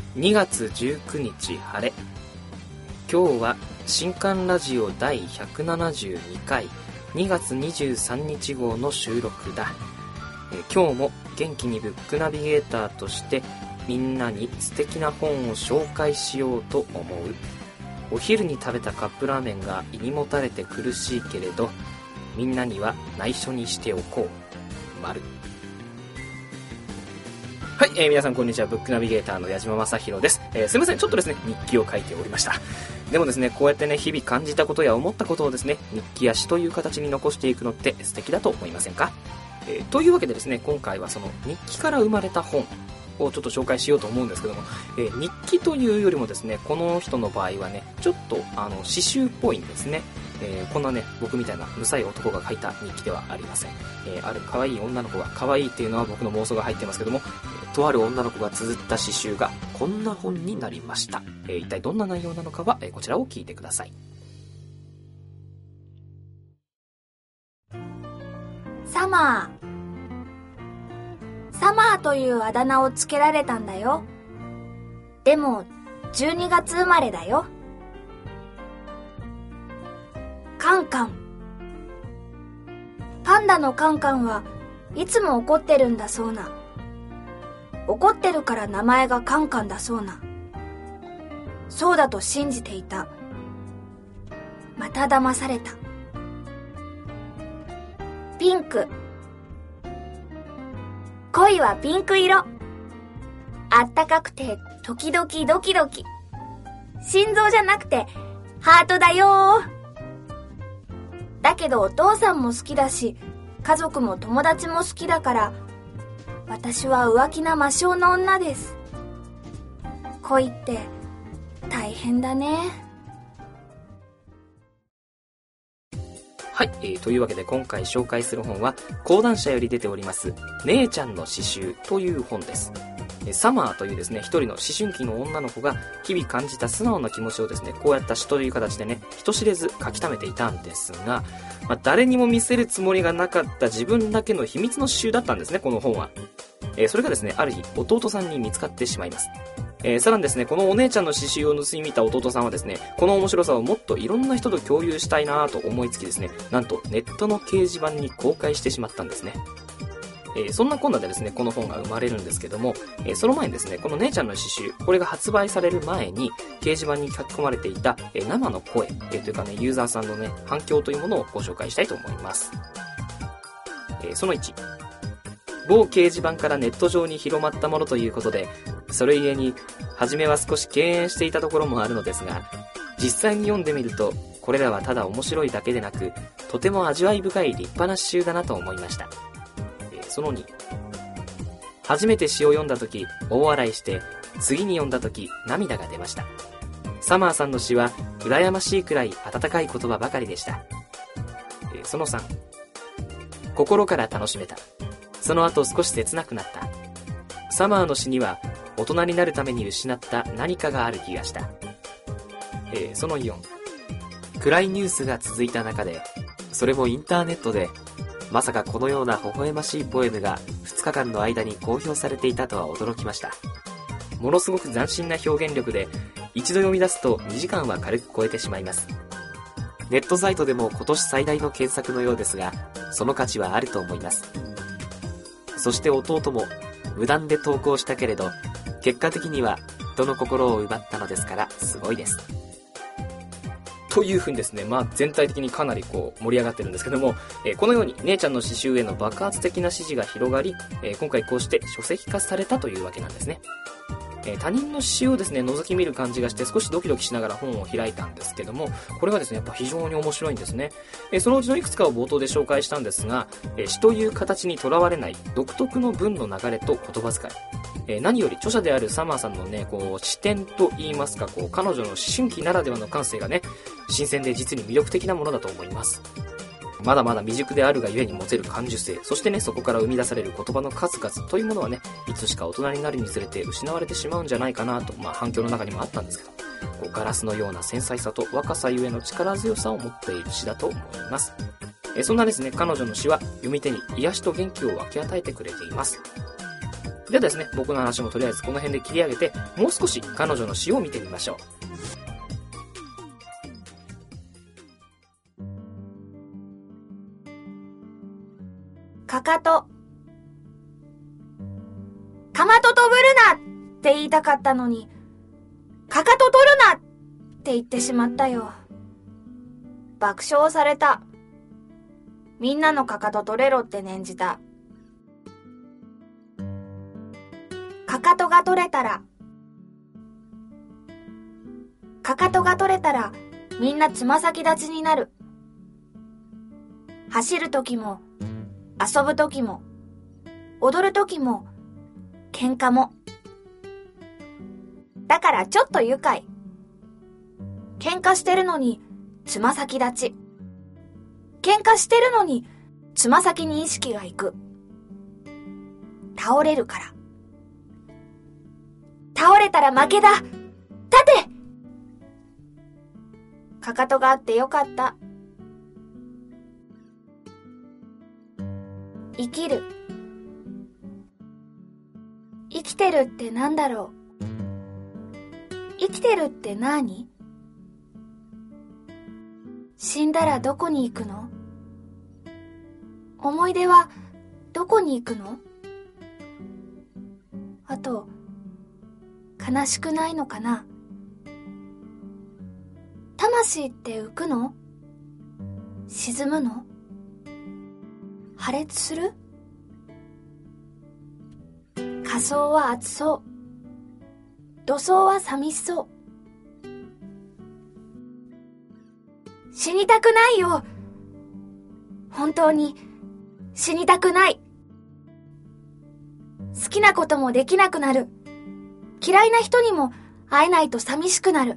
2月19日晴れ。今日は新刊ラジオ第172回2月23日号の収録だ。今日も元気にブックナビゲーターとしてみんなに素敵な本を紹介しようと思う。お昼に食べたカップラーメンが胃にもたれて苦しいけれど、みんなには内緒にしておこう。丸。はい、皆さんこんにちは。ブックナビゲーターの矢島正宏です。すいません、ちょっとですね、日記を書いておりました。でもですね、こうやってね、日々感じたことや思ったことをですね、日記や詩という形に残していくのって素敵だと思いませんか？というわけでですね、今回はその日記から生まれた本をちょっと紹介しようと思うんですけども、日記というよりもですね、この人の場合はね、ちょっと詩集っぽいんですね。こんなね、僕みたいな無才男が書いた日記ではありません。ある可愛い女の子が、可愛いっていうのは僕の妄想が入ってますけども、とある女の子が綴った詩集がこんな本になりました。一体どんな内容なのかは、こちらを聞いてください。 サマーというあだ名をつけられたんだよ。でも12月生まれだよ。カンカン。パンダのカンカンはいつも怒ってるんだそうな。怒ってるから名前がカンカンだそうな。そうだと信じていた。また騙された。ピンク。恋はピンク色。あったかくて時々ドキドキ。心臓じゃなくてハートだよ。だけどお父さんも好きだし、家族も友達も好きだから、私は浮気な魔性の女です。恋って大変だね。 はい、というわけで今回紹介する本は講談社より出ております姉ちゃんの詩集という本です。サマーというですね、一人の思春期の女の子が日々感じた素直な気持ちをですね、こうやった詩という形でね、人知れず書き溜めていたんですが、誰にも見せるつもりがなかった自分だけの秘密の詩集だったんですね、この本は。それがですね、ある日弟さんに見つかってしまいます。さらにですね、このお姉ちゃんの詩集を盗み見た弟さんはですね、この面白さをもっといろんな人と共有したいなと思いつきですね、なんとネットの掲示板に公開してしまったんですね。そんなこんなでですね、この本が生まれるんですけども、その前にですね、この姉ちゃんの詩集、これが発売される前に掲示板に書き込まれていた、生の声、というかね、ユーザーさんのね、反響というものをご紹介したいと思います。その1、某掲示板からネット上に広まったものということで、それゆえに初めは少し敬遠していたところもあるのですが、実際に読んでみると、これらはただ面白いだけでなく、とても味わい深い立派な詩集だなと思いました。その2、初めて詩を読んだ時大笑いして、次に読んだ時涙が出ました。サマーさんの詩は羨ましいくらい温かい言葉ばかりでした。その3、心から楽しめた。その後少し切なくなった。サマーの詩には大人になるために失った何かがある気がした。その4、暗いニュースが続いた中で、それもインターネットで、まさかこのような微笑ましいポエムが2日間の間に公表されていたとは驚きました。ものすごく斬新な表現力で、一度読み出すと2時間は軽く超えてしまいます。ネットサイトでも今年最大の検索のようですが、その価値はあると思います。そして弟も無断で投稿したけれど、結果的には人の心を奪ったのですからすごいです。という風にですね、全体的にかなり盛り上がってるんですけども、このように姉ちゃんの詩集への爆発的な支持が広がり、今回こうして書籍化されたというわけなんですね。他人の詩集をですね、覗き見る感じがして少しドキドキしながら本を開いたんですけども、これがですね、やっぱ非常に面白いんですね。そのうちのいくつかを冒頭で紹介したんですが、詩という形にとらわれない独特の文の流れと言葉遣い、何より著者であるサマーさんのね、視点といいますか、彼女の思春期ならではの感性がね、新鮮で実に魅力的なものだと思います。まだまだ未熟であるがゆえに持てる感受性、そしてね、そこから生み出される言葉の数々というものはね、いつしか大人になるにつれて失われてしまうんじゃないかなと、反響の中にもあったんですけど、ガラスのような繊細さと若さゆえの力強さを持っている詩だと思います。そんなですね、彼女の詩は読み手に癒しと元気を分け与えてくれています。 ではですね、僕の話もとりあえずこの辺で切り上げて、もう少し彼女の詩を見てみましょう。 かかと。かまととぶるなって言いたかったのに、かかと取るなって言ってしまったよ。爆笑された。みんなのかかと取れろって念じた。かかとが取れたら、みんなつま先立ちになる。走るときも、遊ぶときも、踊るときも、喧嘩も。だからちょっと愉快。喧嘩してるのに、つま先立ち。喧嘩してるのに、つま先に意識がいく。倒れるから。倒れたら負けだ。立て！かかとがあってよかった。生きる。生きてるってなんだろう。生きてるって何？死んだらどこに行くの？思い出はどこに行くの？あと、悲しくないのかな？魂って浮くの？沈むの？破裂する？火葬は熱そう。土葬は寂しそう。死にたくないよ。本当に死にたくない。好きなこともできなくなる。嫌いな人にも会えないと寂しくなる。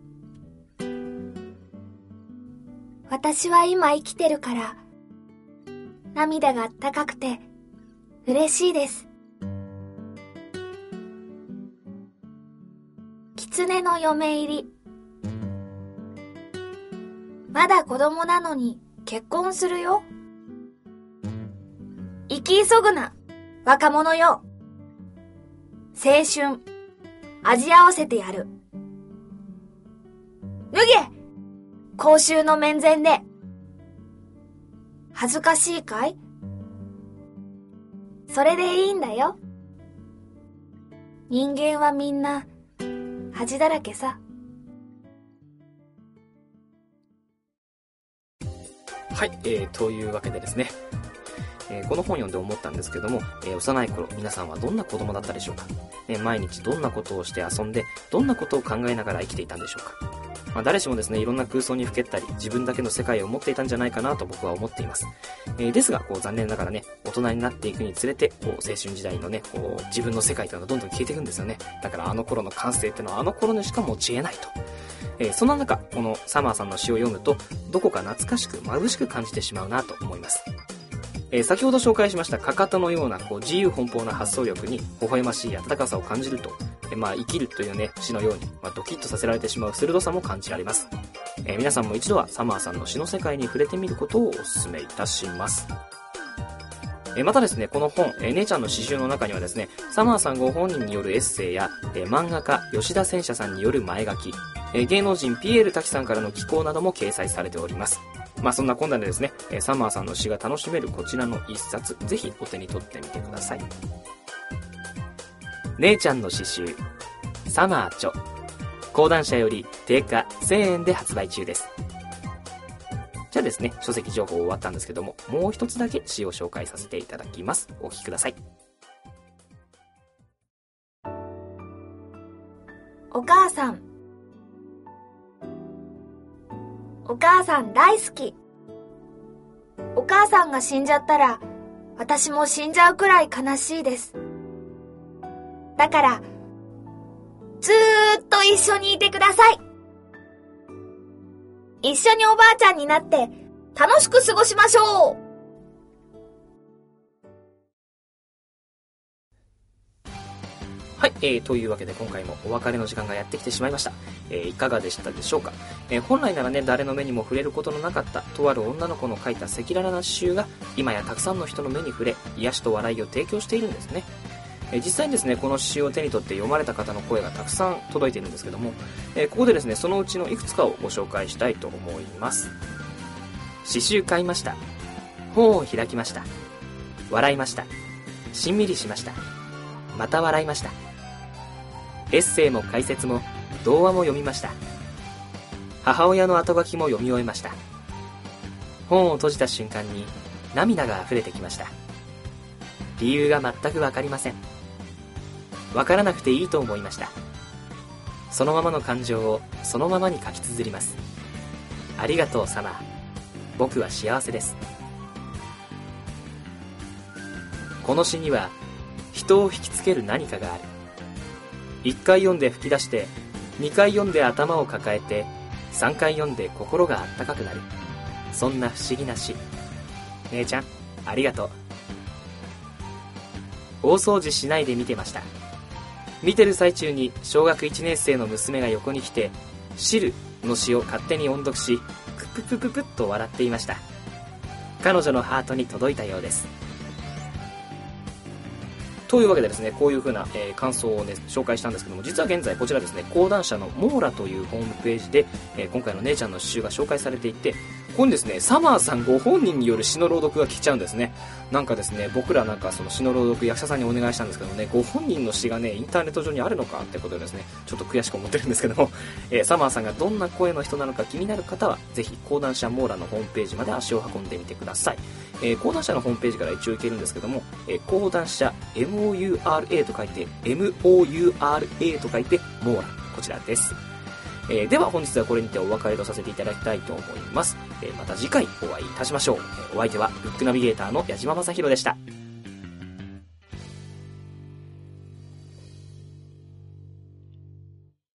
私は今生きてるから、涙があったかくて嬉しいです。狐の嫁入り。まだ子供なのに結婚するよ。生き急ぐな、若者よ。青春、味合わせてやる。脱げ！公衆の面前で。恥ずかしいかい？それでいいんだよ。人間はみんな恥だらけさ。 はい、というわけでですね、この本読んで思ったんですけども、幼い頃皆さんはどんな子供だったでしょうか。毎日どんなことをして遊んで、どんなことを考えながら生きていたんでしょうか。誰しもですね、いろんな空想にふけったり、自分だけの世界を持っていたんじゃないかなと僕は思っています。ですが、残念ながらね、大人になっていくにつれて、青春時代のね、自分の世界というのがどんどん消えていくんですよね。だからあの頃の感性っていうのはあの頃にしか持ち得ないと。そんな中、このサマーさんの詩を読むと、どこか懐かしく眩しく感じてしまうなと思います。先ほど紹介しましたかかとのような自由奔放な発想力に微笑ましい温かさを感じると、生きるというね、詩のように、ドキッとさせられてしまう鋭さも感じられます。皆さんも一度はサマーさんの詩の世界に触れてみることをお勧めいたします。またですね、この本、姉ちゃんの詩集の中にはですね、サマーさんご本人によるエッセイや、漫画家吉田戦車さんによる前書き、芸能人ピエール滝さんからの寄稿なども掲載されております。そんなこんなでですね、サマーさんの詩が楽しめるこちらの一冊、ぜひお手に取ってみてください。姉ちゃんの詩集、サマー著、講談社より定価1000円で発売中です。じゃあですね、書籍情報終わったんですけども、もう一つだけ詩を紹介させていただきます。お聞きください。 お母さん。お母さん大好き。お母さんが死んじゃったら、私も死んじゃうくらい悲しいです。だから、ずーっと一緒にいてください。一緒におばあちゃんになって、楽しく過ごしましょう。 はい、というわけで今回もお別れの時間がやってきてしまいました。いかがでしたでしょうか。本来ならね、誰の目にも触れることのなかったとある女の子の書いた赤裸々な詩集が今やたくさんの人の目に触れ、癒しと笑いを提供しているんですね。 実際にですねこの詩を手に取って読まれた方の声がたくさん届いているんですけども、ここでですねそのうちのいくつかをご紹介したいと思います。詩集買いました。本を開きました。笑いました。しんみりしました。また笑いました。エッセイも解説も童話も読みました。母親の後書きも読み終えました。本を閉じた瞬間に涙が溢れてきました。理由が全くわかりません。わからなくていいと思いました。そのままの感情をそのままに書き綴ります。ありがとうサマー。僕は幸せです。この詩には人を引きつける何かがある。1回読んで吹き出して、2回読んで頭を抱えて、3回読んで心があったかくなる。そんな不思議な詩。姉ちゃんありがとう。大掃除しないで見てました。見てる最中に小学1年生の娘が横に来て、知るの詩を勝手に音読し、クププププッと笑っていました。彼女のハートに届いたようです。というわけでですね、こういう風な、感想をね紹介したんですけども、実は現在こちらですね講談社のモーラというホームページで、今回の姉ちゃんの詩集が紹介されていて、ここにですねサマーさんご本人による詩の朗読が聞けちゃうんですね。なんかですね僕らなんかその詩の朗読役者さんにお願いしたんですけどね、ご本人の詩がねインターネット上にあるのかってことでですねちょっと悔しく思ってるんですけども、サマーさんがどんな声の人なのか気になる方はぜひ講談社モーラのホームページまで足を運んでみてください。講談社のホームページから一応行けるんですけども、講談社 MOURA と書いて MOURA と書いてモーラ、こちらです。では本日はこれにてお別れとさせていただきたいと思います。また次回お会いいたしましょう。お相手はブックナビゲーターの矢島正宏でした。